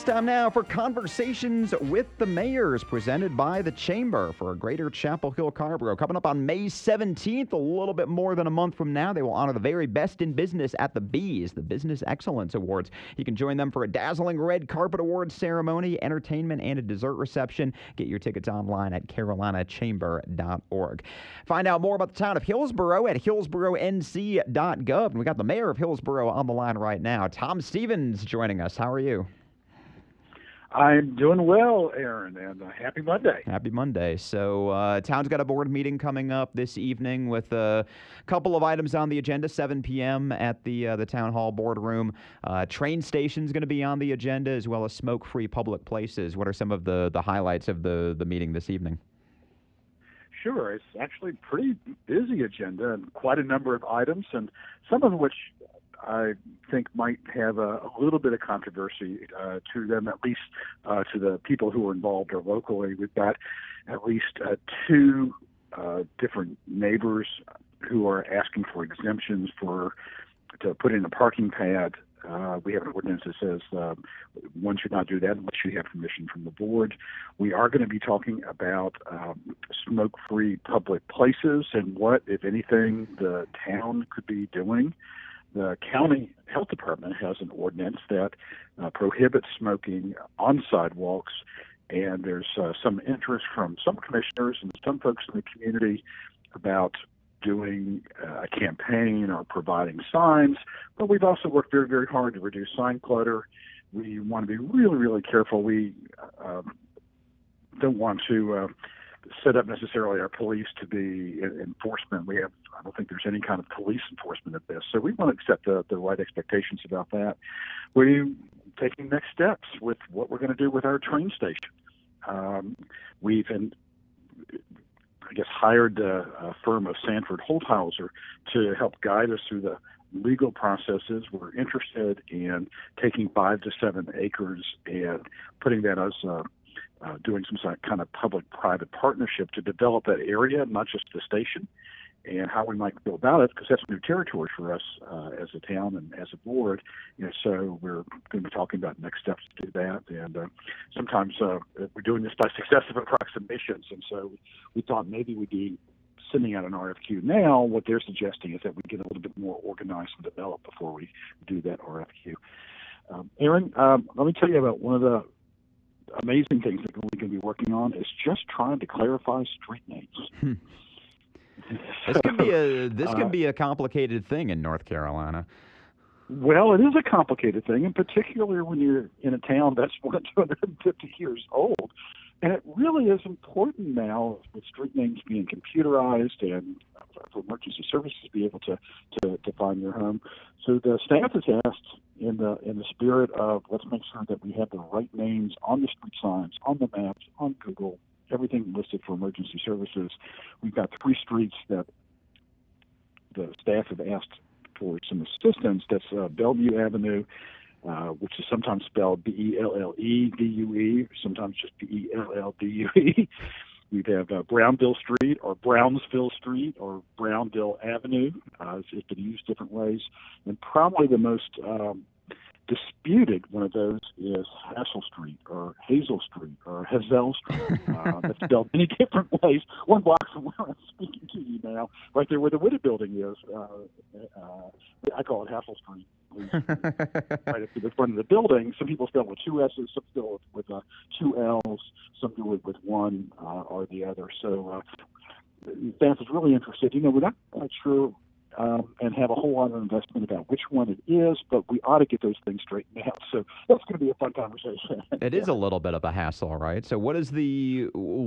It's time now for Conversations with the Mayors, presented by the Chamber for Greater Chapel Hill Carrboro. Coming up on May 17th, a little bit more than a month from now, they will honor the very best in business at the Bees, the Business Excellence Awards. You can join them for a dazzling red carpet awards ceremony, entertainment, and a dessert reception. Get your tickets online at carolinachamber.org. Find out more about the town of Hillsboro at hillsboronc.gov. And we got the mayor of Hillsboro on the line right now. Tom Stevens joining us. How are you? I'm doing well, Aaron, and happy Monday. Happy Monday. So town's got a board meeting coming up this evening with a couple of items on the agenda, 7 p.m. at the town hall boardroom. Train station's going to be on the agenda, as well as smoke-free public places. What are some of the highlights of the meeting this evening? Sure. It's actually a pretty busy agenda and quite a number of items, and some of which I think might have a little bit of controversy to them, at least to the people who are involved or locally. We've got at least two different neighbors who are asking for exemptions to put in a parking pad. We have an ordinance that says one should not do that unless you have permission from the board. We are going to be talking about smoke-free public places and what, if anything, the town could be doing. The county health department has an ordinance that prohibits smoking on sidewalks, and there's some interest from some commissioners and some folks in the community about doing a campaign or providing signs. But we've also worked very, very hard to reduce sign clutter. We want to be really, really careful. We don't want to set up necessarily our police to be enforcement. I don't think there's any kind of police enforcement of this. So we want to set the right expectations about that. We're taking next steps with what we're going to do with our train station. We've hired a firm of Sanford Holthauser to help guide us through the legal processes. We're interested in taking 5 to 7 acres and putting that as doing some kind of public-private partnership to develop that area, not just the station, and how we might go about it, because that's new territory for us as a town and as a board. So we're going to be talking about next steps to do that. And sometimes we're doing this by successive approximations, and so we thought maybe we'd be sending out an RFQ now. What they're suggesting is that we get a little bit more organized and developed before we do that RFQ. Aaron, let me tell you about one of the amazing things that we're going to be working on is just trying to clarify street names. This can be a complicated thing in North Carolina. Well, it is a complicated thing, and particularly when you're in a town that's more than 250 years old. And it really is important now with street names being computerized and for emergency services to be able to find your home. So the staff has asked, in the spirit of let's make sure that we have the right names on the street signs, on the maps, on Google, everything listed for emergency services. We've got 3 streets that the staff have asked for some assistance. That's Bellevue Avenue, which is sometimes spelled Belledue, sometimes just Belldue. We have Brownville Street or Brownsville Street or Brownville Avenue. It's been used different ways. And probably the most disputed one of those is Hassel Street or Hazel Street or Hazel Street. That's spelled many different ways. 1 block from where I'm speaking to you now, right there where the Witte Building is. I call it Hassel Street. Right up to the front of the building. Some people spell it with 2 S's, some spell it with 2 L's, some do it with 1 or the other. So staff is really interested. We're not quite sure and have a whole lot of investment about which one it is, but we ought to get those things straightened out. So that's going to be a fun conversation. It is a little bit of a hassle, right? So what is the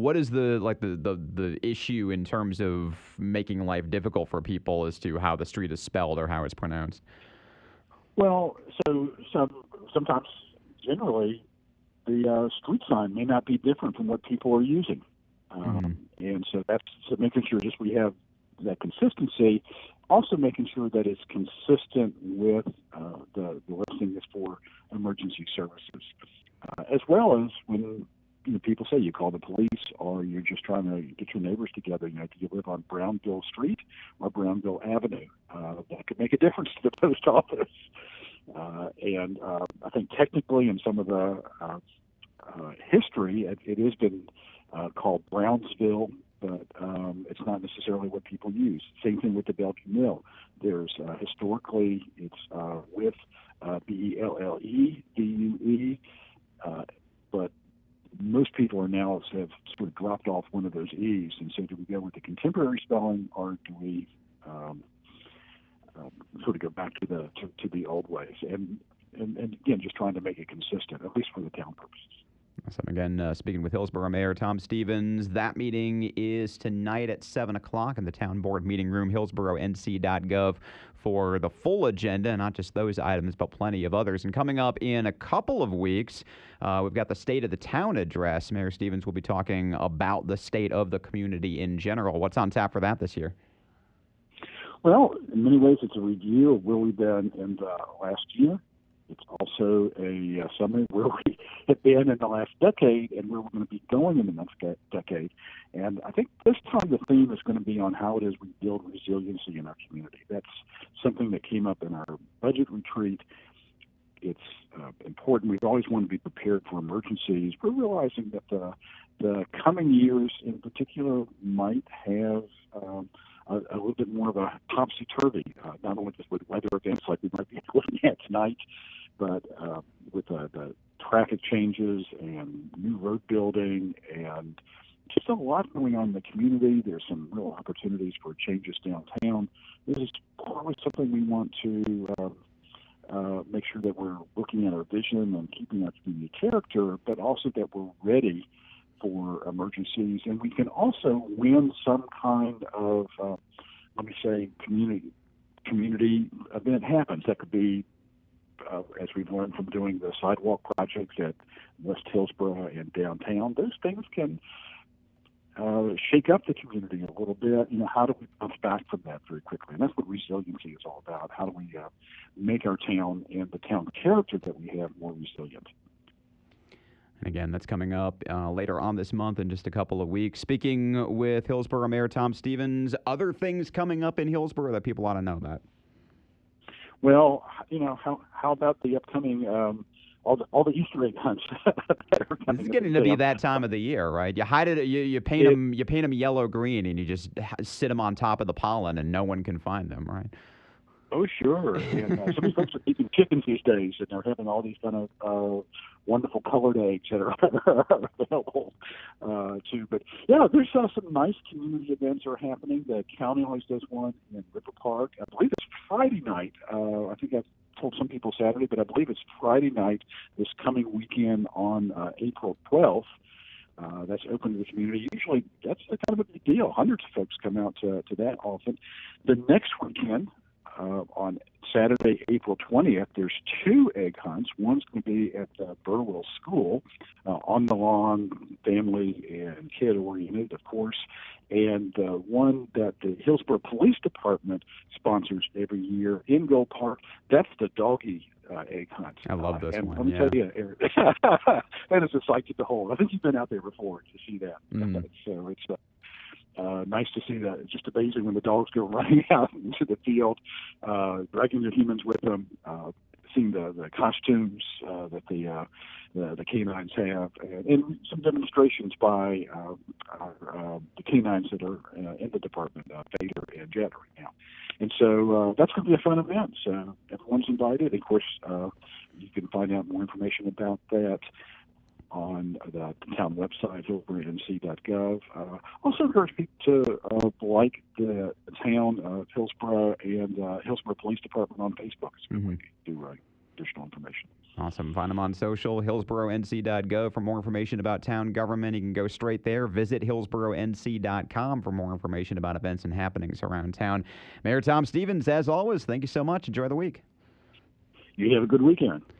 issue in terms of making life difficult for people as to how the street is spelled or how it's pronounced? Well, so sometimes, generally, the street sign may not be different from what people are using. And so that's making sure just we have that consistency, also making sure that it's consistent with the listing is for emergency services, as well as when people say you call the police or you're just trying to get your neighbors together. Do you live on Brownville Street or Brownville Avenue? That could make a difference to the post office. And I think technically in some of the history, it has been called Brownsville, but it's not necessarily what people use. Same thing with the Bellevue Mill. There's historically it's with Bellevue, but most people are now have sort of dropped off one of those E's, and so do we go with the contemporary spelling, or do we sort of go back to the old ways? And again, just trying to make it consistent, at least for the town purposes. Awesome. Again, speaking with Hillsborough Mayor Tom Stevens, that meeting is tonight at 7 o'clock in the town board meeting room, hillsboroughNC.gov, for the full agenda, not just those items, but plenty of others. And coming up in a couple of weeks, we've got the State of the Town address. Mayor Stevens will be talking about the state of the community in general. What's on tap for that this year? Well, in many ways, it's a review of where we've been in the last year. It's also a summary where we have been in the last decade and where we're going to be going in the next decade. And I think this time the theme is going to be on how it is we build resiliency in our community. That's something that came up in our budget retreat. It's important. We've always wanted to be prepared for emergencies. We're realizing that the coming years in particular might have a little bit more of a topsy-turvy, not only just with weather events like we might be looking at tonight, but with the traffic changes and new road building and just a lot going on in the community. There's some real opportunities for changes downtown. This is probably something we want to make sure that we're looking at our vision and keeping our community character, but also that we're ready for emergencies, and we can also win some kind of, let me say, community event happens. That could be, as we've learned from doing the sidewalk projects at West Hillsborough and downtown, those things can shake up the community a little bit. You know, how do we bounce back from that very quickly? And that's what resiliency is all about. How do we make our town and the town character that we have more resilient? And again, that's coming up later on this month in just a couple of weeks. Speaking with Hillsborough Mayor Tom Stevens, other things coming up in Hillsborough that people ought to know about? Well, you know, how about the upcoming all the Easter egg hunts that are coming? It's getting to be that time of the year, right? You hide it, you paint them yellow green, and you just sit them on top of the pollen, and no one can find them, right? Oh, sure. And some of these folks are keeping chickens these days, and they're having all these kind of wonderful colored eggs that are available too. But yeah, there's some nice community events are happening. The county always does one in River Park. I believe it's Friday night. I think I've told some people Saturday, but I believe it's Friday night this coming weekend on April 12th. That's open to the community. Usually that's kind of a big deal. Hundreds of folks come out to that often. The next weekend, on Saturday, April 20th, there's 2 egg hunts. One's going to be at Burwell School, on the lawn, family and kid-oriented, of course, and one that the Hillsborough Police Department sponsors every year in Gold Park. That's the doggy egg hunt. I love this and one. Let me tell you, Eric, that is a sight to behold. I think you've been out there before to see that. So it's nice to see that. It's just amazing when the dogs go running out into the field, dragging their humans with them, seeing the costumes that the canines have, and some demonstrations by the canines that are in the department, Vader and Jet right now. And so that's going to be a fun event. So everyone's invited. Of course, you can find out more information about that on the town website, hillsboroughNC.gov. Also encourage people to like the town of Hillsborough and Hillsborough Police Department on Facebook. It's a good way to do additional information. Awesome. Find them on social, hillsboroughNC.gov. For more information about town government, you can go straight there. Visit hillsboroughNC.com for more information about events and happenings around town. Mayor Tom Stevens, as always, thank you so much. Enjoy the week. You have a good weekend.